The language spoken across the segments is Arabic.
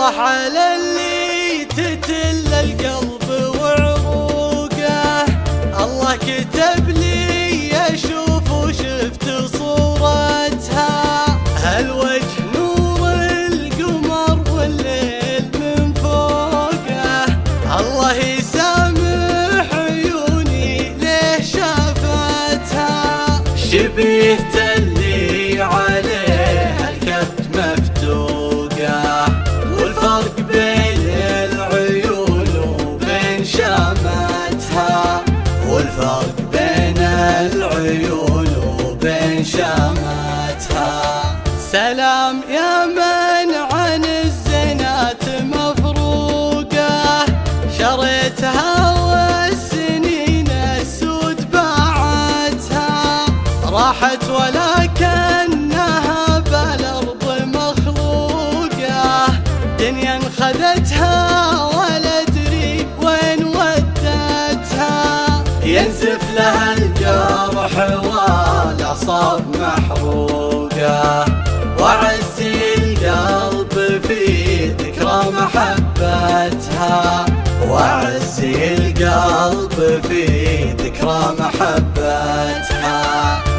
الله على اللي تتل القلب وعروقه، الله كتب لي اشوف وشفت صورتها، هالوجه نور القمر والليل من فوقه، الله يسامح عيوني ليه شافتها، شبيه تلي عليه الكبت مفتوقه، والفرق بين العيون وبين شامتها، والفرق بين العيون وبين شامتها. سلام يا من عن الزنات مفروقه، شريتها والسنين السود باعتها، راحت ولكنها بالارض مخلوقه، دنيا انخذتها ولا ادري وين ودتها، ينزف لها الجرح والاعصاب محروقه، وعزي القلب في ذكرى محبتها، وعزي القلب في ذكرى محبتها.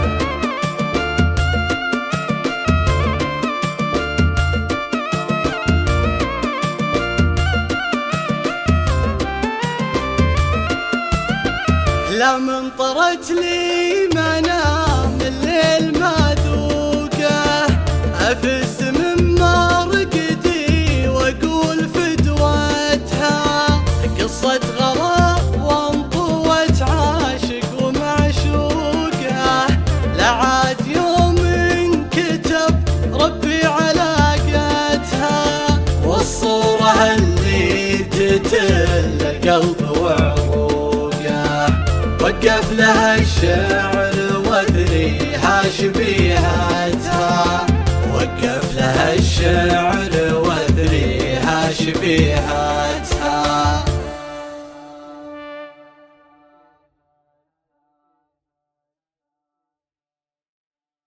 لا من طرت لي منام الليل ما ذوقه، أفز من مرقدي وأقول فدوتها، قصة غرام وانطوت عاشق ومعشوقه، لعاد يوم كتب ربي علاقتها، والصورة اللي تتل القلب وعروقه، وقف لها الشعر وادريها شبيهتها، وقف لها الشعر وادريها شبيهتها.